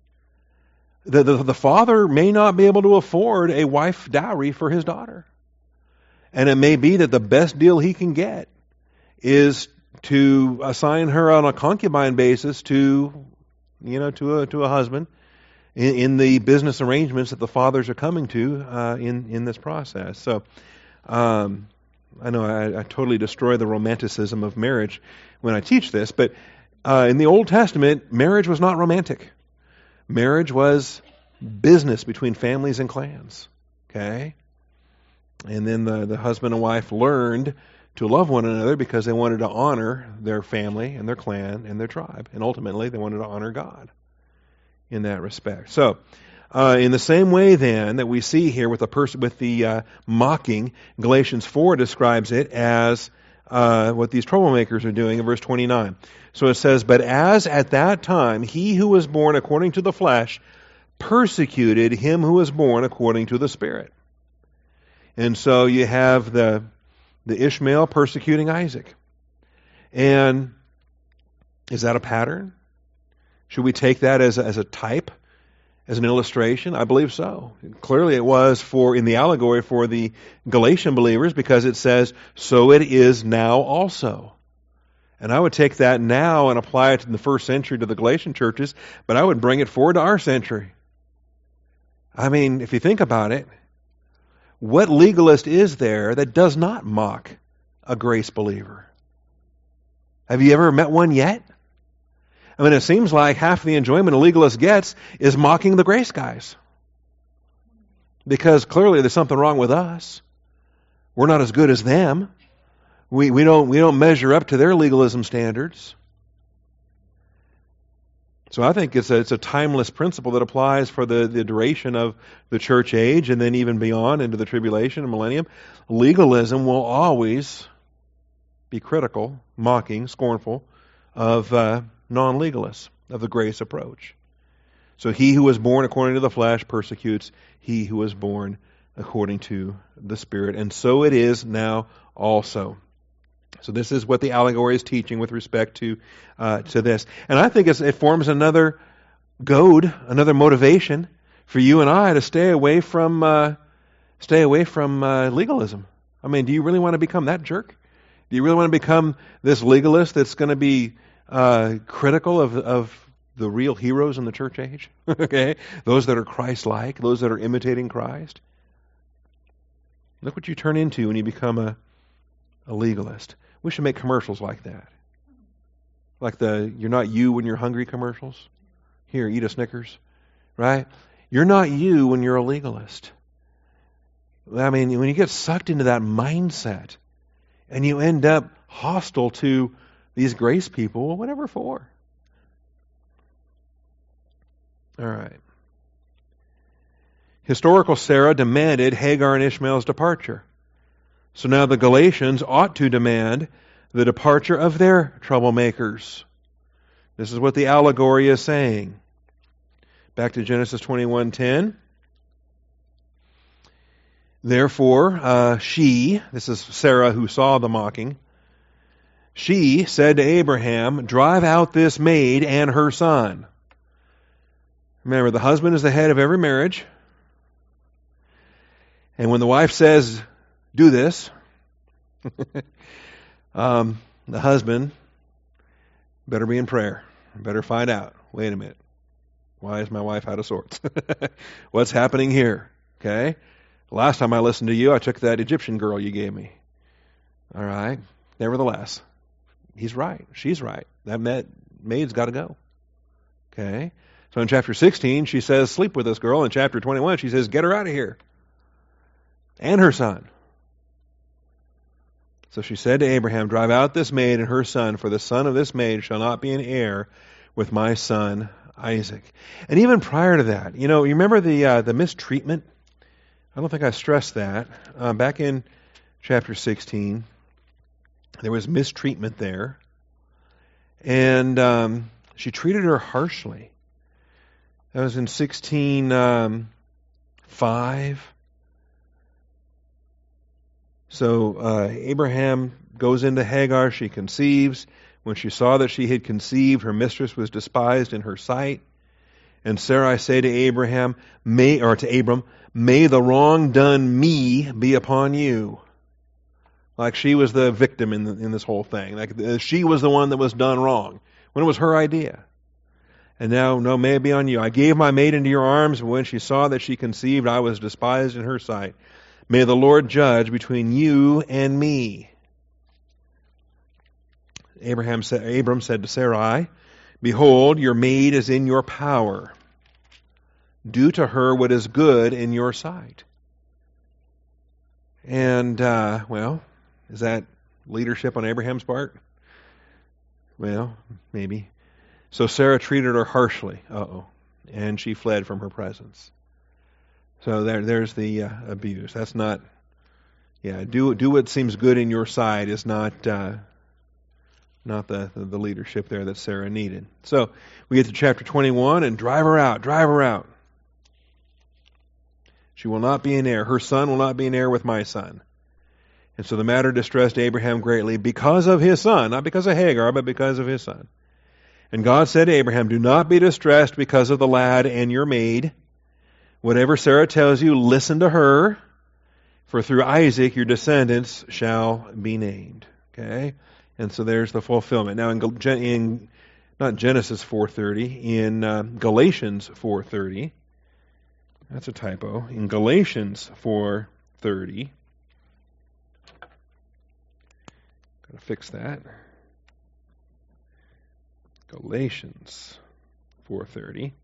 the, the the father may not be able to afford a wife dowry for his daughter. And it may be that the best deal he can get is to assign her on a concubine basis to, you know, to a, to a husband in, in the business arrangements that the fathers are coming to uh, in, in this process. So, um, I know I, I totally destroy the romanticism of marriage when I teach this, but uh, in the Old Testament, marriage was not romantic. Marriage was business between families and clans. Okay? And then the, the husband and wife learned to love one another because they wanted to honor their family and their clan and their tribe. And ultimately, they wanted to honor God in that respect. So, Uh, in the same way, then, that we see here with the person with the uh, mocking, Galatians four describes it as uh, what these troublemakers are doing in verse twenty-nine. So it says, "But as at that time he who was born according to the flesh persecuted him who was born according to the Spirit." And so you have the the Ishmael persecuting Isaac. And is that a pattern? Should we take that as a, as a type? As an illustration? I believe so. Clearly it was for in the allegory for the Galatian believers because it says, "So it is now also." And I would take that now and apply it in the first century to the Galatian churches, but I would bring it forward to our century. I mean, if you think about it, what legalist is there that does not mock a grace believer? Have you ever met one yet? I mean, it seems like half the enjoyment a legalist gets is mocking the grace guys. Because clearly there's something wrong with us. We're not as good as them. We we don't we don't measure up to their legalism standards. So I think it's a, it's a timeless principle that applies for the, the duration of the church age and then even beyond into the tribulation and millennium. Legalism will always be critical, mocking, scornful of uh, non-legalists, of the grace approach. So he who was born according to the flesh persecutes he who was born according to the Spirit. And so it is now also. So this is what the allegory is teaching with respect to uh, to this. And I think it's, it forms another goad, another motivation for you and I to stay away from uh, stay away from uh, legalism. I mean, do you really want to become that jerk? Do you really want to become this legalist that's going to be uh, critical of of the real heroes in the church age? Okay, those that are Christ-like, those that are imitating Christ. Look what you turn into when you become a a legalist. We should make commercials like that. Like the "you're not you when you're hungry" commercials. Here, eat a Snickers. Right? You're not you when you're a legalist. I mean, when you get sucked into that mindset and you end up hostile to these grace people, well, whatever for. All right. Historical Sarah demanded Hagar and Ishmael's departure. So now the Galatians ought to demand the departure of their troublemakers. This is what the allegory is saying. Back to Genesis twenty-one ten. Therefore, uh, she, this is Sarah who saw the mocking, she said to Abraham, drive out this maid and her son. Remember, the husband is the head of every marriage. And when the wife says, do this, um, the husband better be in prayer. Better find out. Wait a minute. Why is my wife out of sorts? What's happening here? Okay? Last time I listened to you, I took that Egyptian girl you gave me. All right. Nevertheless, he's right. She's right. That maid's got to go. Okay? So in chapter sixteen, she says, sleep with this girl. In chapter twenty-one, she says, get her out of here. And her son. So she said to Abraham, drive out this maid and her son, for the son of this maid shall not be an heir with my son Isaac. And even prior to that, you know, you remember the uh, the mistreatment? I don't think I stressed that. Uh, back in chapter sixteen, there was mistreatment there. And um, she treated her harshly. That was in sixteen five. So uh, Abraham goes into Hagar. She conceives. When she saw that she had conceived, her mistress was despised in her sight. And Sarai said to Abraham, may, or to Abram, may the wrong done me be upon you. Like she was the victim in, the, in this whole thing. Like uh, she was the one that was done wrong, when it was her idea. And now, no, may it be on you. I gave my maid into your arms, and when she saw that she conceived, I was despised in her sight. May the Lord judge between you and me. Abraham said, Abram said to Sarai, behold, your maid is in your power. Do to her what is good in your sight. And, uh, well, is that leadership on Abraham's part? Well, maybe. So Sarah treated her harshly. Uh-oh. And she fled from her presence. So there, there's the uh, abuse. That's not, yeah, do do what seems good in your sight is not uh, not the, the, the leadership there that Sarah needed. So we get to chapter twenty-one, and drive her out, drive her out. She will not be an heir. Her son will not be an heir with my son. And so the matter distressed Abraham greatly because of his son, not because of Hagar, but because of his son. And God said to Abraham, do not be distressed because of the lad and your maid. Whatever Sarah tells you, listen to her, for through Isaac your descendants shall be named. Okay? And so there's the fulfillment. Now in, in not Genesis four thirty, in uh, Galatians four thirty, that's a typo, in Galatians four thirty, got to fix that. Galatians four thirty.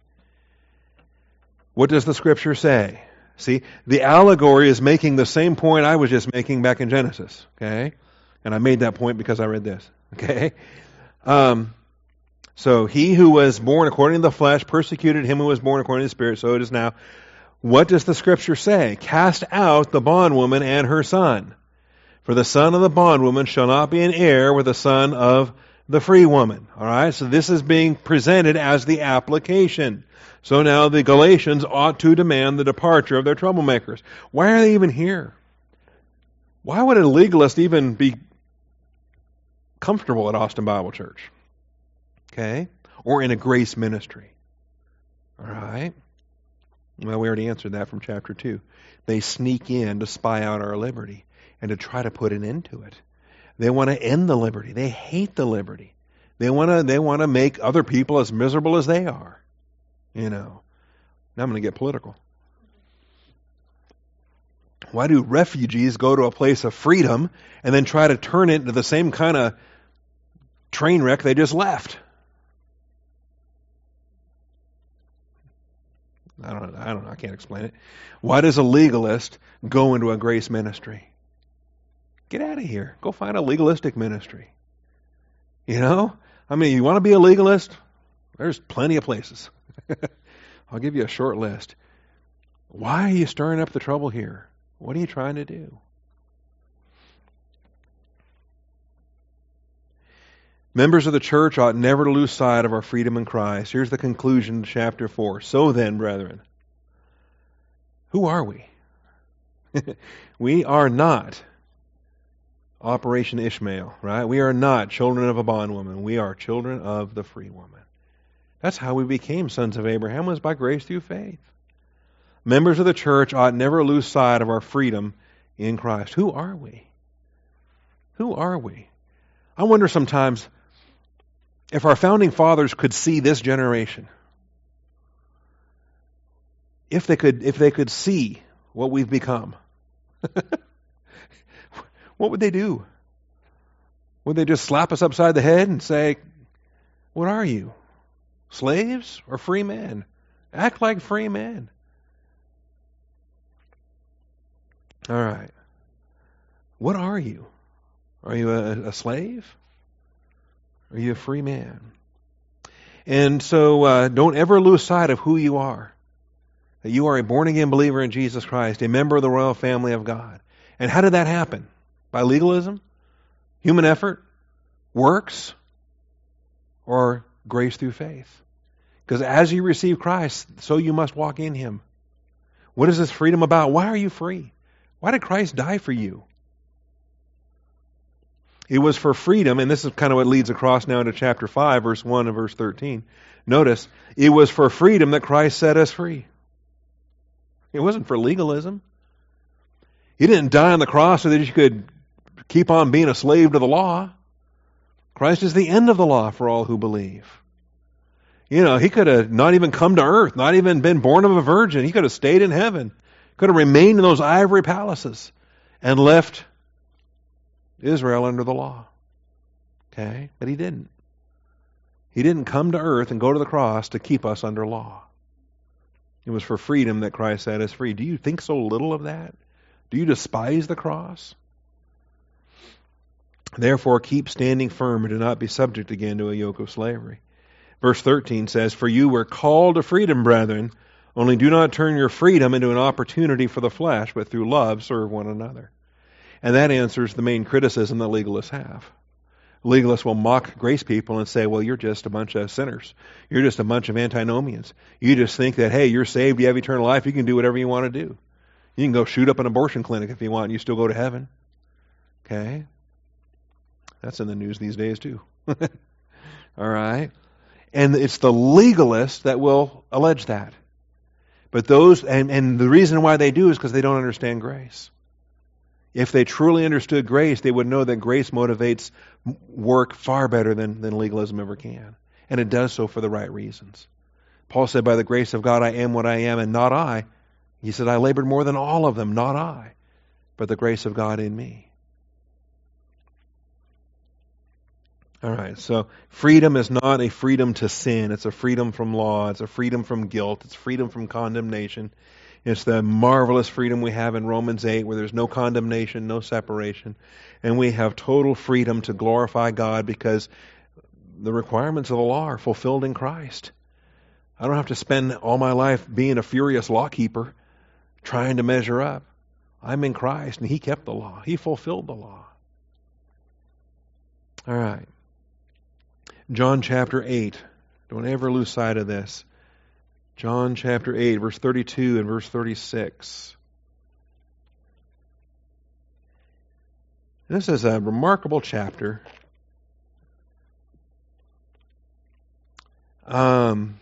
What does the Scripture say? See, the allegory is making the same point I was just making back in Genesis. Okay? And I made that point because I read this. Okay? Um, so, he who was born according to the flesh persecuted him who was born according to the Spirit, so it is now. What does the Scripture say? Cast out the bondwoman and her son. For the son of the bondwoman shall not be an heir with the son of the free woman. All right? So this is being presented as the application. So now the Galatians ought to demand the departure of their troublemakers. Why are they even here? Why would a legalist even be comfortable at Austin Bible Church? Okay? Or in a grace ministry? All right? Well, we already answered that from chapter two. They sneak in to spy out our liberty and to try to put an end to it. They want to end the liberty. They hate the liberty. They want to they want to make other people as miserable as they are. You know, now I'm going to get political. Why do refugees go to a place of freedom and then try to turn it into the same kind of train wreck they just left? I don't know. I don't know. I can't explain it. Why does a legalist go into a grace ministry? Get out of here. Go find a legalistic ministry. You know? I mean, you want to be a legalist? There's plenty of places. I'll give you a short list. Why are you stirring up the trouble here? What are you trying to do? Members of the church ought never to lose sight of our freedom in Christ. Here's the conclusion to chapter four. So then, brethren, who are we? We are not Operation Ishmael, right? We are not children of a bondwoman. We are children of the free woman. That's how we became sons of Abraham, was by grace through faith. Members of the church ought never lose sight of our freedom in Christ. Who are we? Who are we? I wonder sometimes if our founding fathers could see this generation, if they could, if they could see what we've become, what would they do? Would they just slap us upside the head and say, "What are you? Slaves or free men? Act like free men." All right. What are you? Are you a, a slave? Are you a free man? And so uh, don't ever lose sight of who you are. That you are a born-again believer in Jesus Christ, a member of the royal family of God. And how did that happen? By legalism? Human effort? Works? Or grace through faith? Because as you receive Christ, so you must walk in Him. What is this freedom about? Why are you free? Why did Christ die for you? It was for freedom, and this is kind of what leads across now into chapter five, verse one and verse thirteen. Notice, it was for freedom that Christ set us free. It wasn't for legalism. He didn't die on the cross so that you could keep on being a slave to the law. Christ is the end of the law for all who believe. You know, He could have not even come to earth, not even been born of a virgin. He could have stayed in heaven. Could have remained in those ivory palaces and left Israel under the law. Okay? But He didn't. He didn't come to earth and go to the cross to keep us under law. It was for freedom that Christ set us free. Do you think so little of that? Do you despise the cross? Therefore, keep standing firm and do not be subject again to a yoke of slavery. Verse thirteen says, "For you were called to freedom, brethren, only do not turn your freedom into an opportunity for the flesh, but through love serve one another." And that answers the main criticism that legalists have. Legalists will mock grace people and say, "Well, you're just a bunch of sinners. You're just a bunch of antinomians. You just think that, hey, you're saved, you have eternal life, you can do whatever you want to do. You can go shoot up an abortion clinic if you want, and you still go to heaven." Okay? That's in the news these days, too. All right? And it's the legalists that will allege that. But those, and, and the reason why they do is because they don't understand grace. If they truly understood grace, they would know that grace motivates work far better than, than legalism ever can. And it does so for the right reasons. Paul said, "By the grace of God I am what I am, and not I." He said, "I labored more than all of them, not I, but the grace of God in me." All right, so freedom is not a freedom to sin. It's a freedom from law. It's a freedom from guilt. It's freedom from condemnation. It's the marvelous freedom we have in Romans eight, where there's no condemnation, no separation. And we have total freedom to glorify God because the requirements of the law are fulfilled in Christ. I don't have to spend all my life being a furious lawkeeper trying to measure up. I'm in Christ, and He kept the law. He fulfilled the law. All right. John chapter eight. Don't ever lose sight of this. John chapter eight, verse thirty-two and verse thirty-six. This is a remarkable chapter. Um,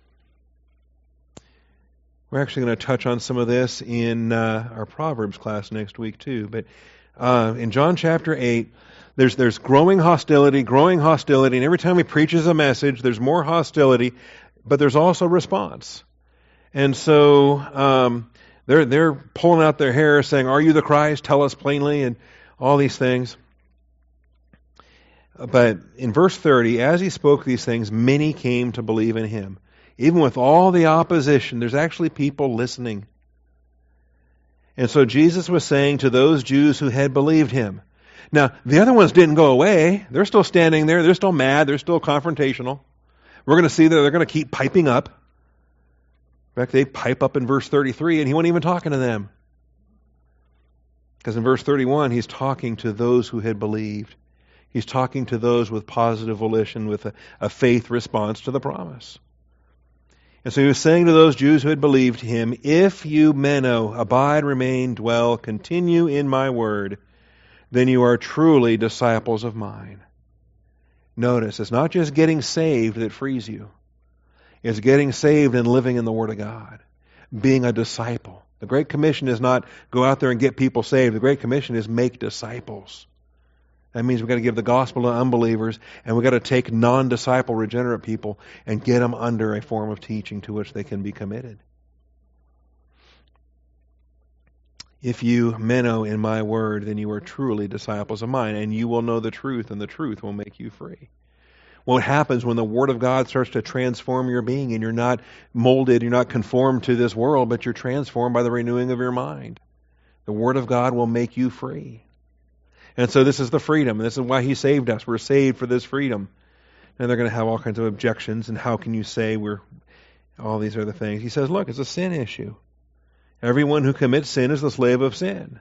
we're actually going to touch on some of this in uh, our Proverbs class next week too. But uh, in John chapter eight, There's there's growing hostility, growing hostility, and every time He preaches a message, there's more hostility, but there's also response. And so um, they're they're pulling out their hair, saying, "Are you the Christ? Tell us plainly," and all these things. But in verse thirty, as He spoke these things, many came to believe in Him. Even with all the opposition, there's actually people listening. And so Jesus was saying to those Jews who had believed Him. Now, the other ones didn't go away. They're still standing there. They're still mad. They're still confrontational. We're going to see that they're going to keep piping up. In fact, they pipe up in verse thirty-three, and He wasn't even talking to them. Because in verse thirty-one, He's talking to those who had believed. He's talking to those with positive volition, with a, a faith response to the promise. And so he was saying to those Jews who had believed him, if you, meno, abide, remain, dwell, continue in my word, then you are truly disciples of mine. Notice, it's not just getting saved that frees you. It's getting saved and living in the Word of God. Being a disciple. The Great Commission is not go out there and get people saved. The Great Commission is make disciples. That means we've got to give the gospel to unbelievers, and we've got to take non-disciple regenerate people and get them under a form of teaching to which they can be committed. If you meno in my word, then you are truly disciples of mine, and you will know the truth, and the truth will make you free. What happens when the Word of God starts to transform your being, and you're not molded, you're not conformed to this world, but you're transformed by the renewing of your mind? The Word of God will make you free. And so this is the freedom. This is why He saved us. We're saved for this freedom. And they're going to have all kinds of objections, and how can you say we're all these other things? He says, look, it's a sin issue. Everyone who commits sin is the slave of sin.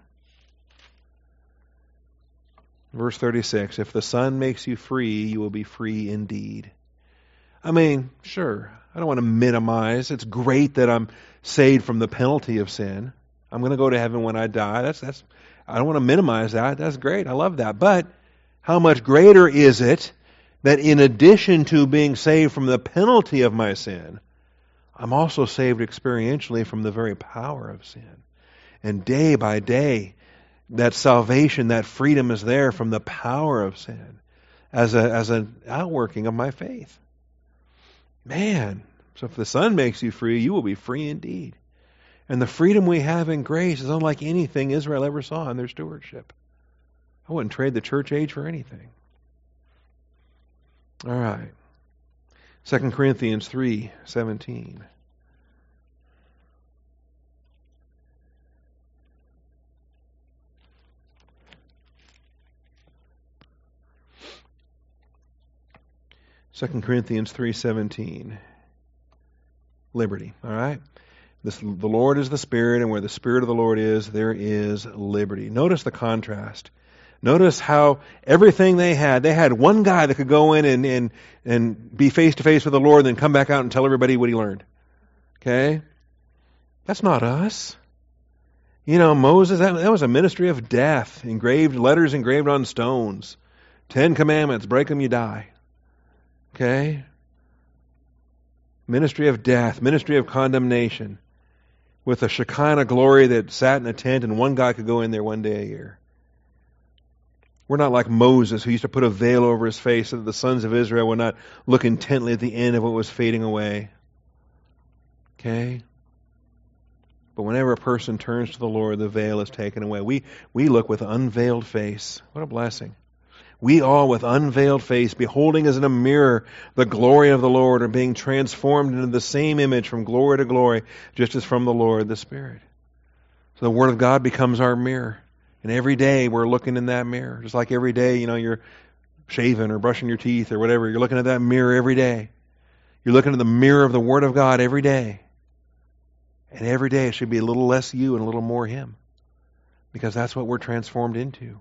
Verse thirty-six, if the Son makes you free, you will be free indeed. I mean, sure, I don't want to minimize. It's great that I'm saved from the penalty of sin. I'm going to go to heaven when I die. That's that's. I don't want to minimize that. That's great. I love that. But how much greater is it that in addition to being saved from the penalty of my sin, I'm also saved experientially from the very power of sin. And day by day, that salvation, that freedom is there from the power of sin as a as an outworking of my faith. Man, so if the Son makes you free, you will be free indeed. And the freedom we have in grace is unlike anything Israel ever saw in their stewardship. I wouldn't trade the church age for anything. All right. Second Corinthians three seventeen. Second Corinthians three seventeen. Liberty, all right? This, the Lord is the Spirit, and where the Spirit of the Lord is, there is liberty. Notice the contrast. Notice how everything they had, they had one guy that could go in and, and, and be face-to-face with the Lord and then come back out and tell everybody what he learned. Okay? That's not us. You know, Moses, that, that was a ministry of death, engraved letters engraved on stones. Ten Commandments, break them, you die. Okay? Ministry of death, ministry of condemnation, with a Shekinah glory that sat in a tent and one guy could go in there one day a year. We're not like Moses, who used to put a veil over his face so that the sons of Israel would not look intently at the end of what was fading away. Okay? But whenever a person turns to the Lord, the veil is taken away. We, we look with unveiled face. What a blessing. We all with unveiled face, beholding as in a mirror the glory of the Lord, are being transformed into the same image from glory to glory, just as from the Lord the Spirit. So the Word of God becomes our mirror. And every day we're looking in that mirror. Just like every day, you know, you're shaving or brushing your teeth or whatever. You're looking at that mirror every day. You're looking at the mirror of the Word of God every day. And every day it should be a little less you and a little more Him. Because that's what we're transformed into.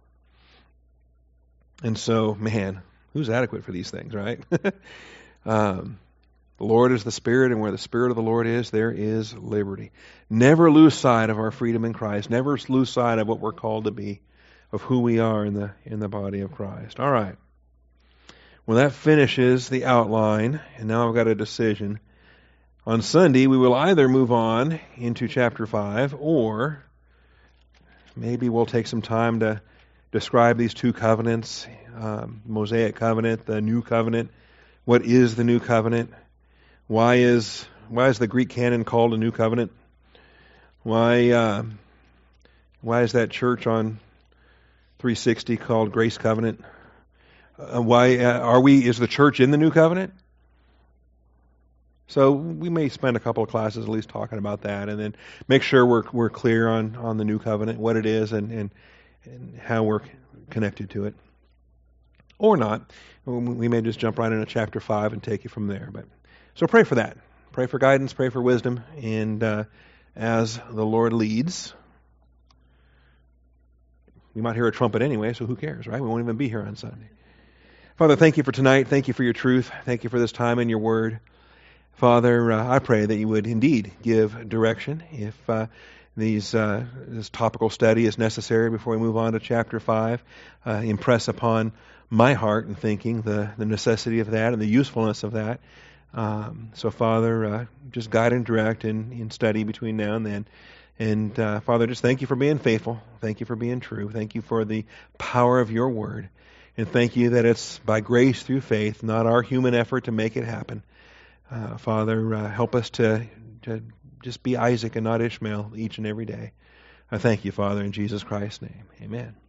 And so, man, who's adequate for these things, right? um, the Lord is the Spirit, and where the Spirit of the Lord is, there is liberty. Never lose sight of our freedom in Christ. Never lose sight of what we're called to be, of who we are in the in the body of Christ. All right. Well, that finishes the outline, and now I've got a decision. On Sunday, we will either move on into chapter five, or maybe we'll take some time to describe these two covenants, um, Mosaic covenant, the new covenant. What is the new covenant? Why is why is the Greek canon called a new covenant? Why uh, why is that church on three sixty called Grace Covenant? Uh, why uh, are we? Is the church in the new covenant? So we may spend a couple of classes at least talking about that, and then make sure we're we're clear on, on the new covenant, what it is, and, and and how we're connected to it. Or not. We may just jump right into chapter five and take you from there. But so pray for that. Pray for guidance, pray for wisdom, and uh, as the Lord leads, We might hear a trumpet anyway, so who cares, right? We won't even be here on Sunday. Father, thank you for tonight. Thank you for your truth. Thank you for this time in your word. Father, uh, I pray that you would indeed give direction if uh, these uh, this topical study is necessary before we move on to chapter five. Uh, impress upon my heart and thinking the, the necessity of that and the usefulness of that. Um, so, Father, uh, just guide and direct in, in study between now and then. And, uh, Father, just thank you for being faithful. Thank you for being true. Thank you for the power of your word. And thank you that it's by grace through faith, not our human effort to make it happen. Uh, Father, uh, help us to, to just be Isaac and not Ishmael each and every day. I thank you, Father, in Jesus Christ's name. Amen.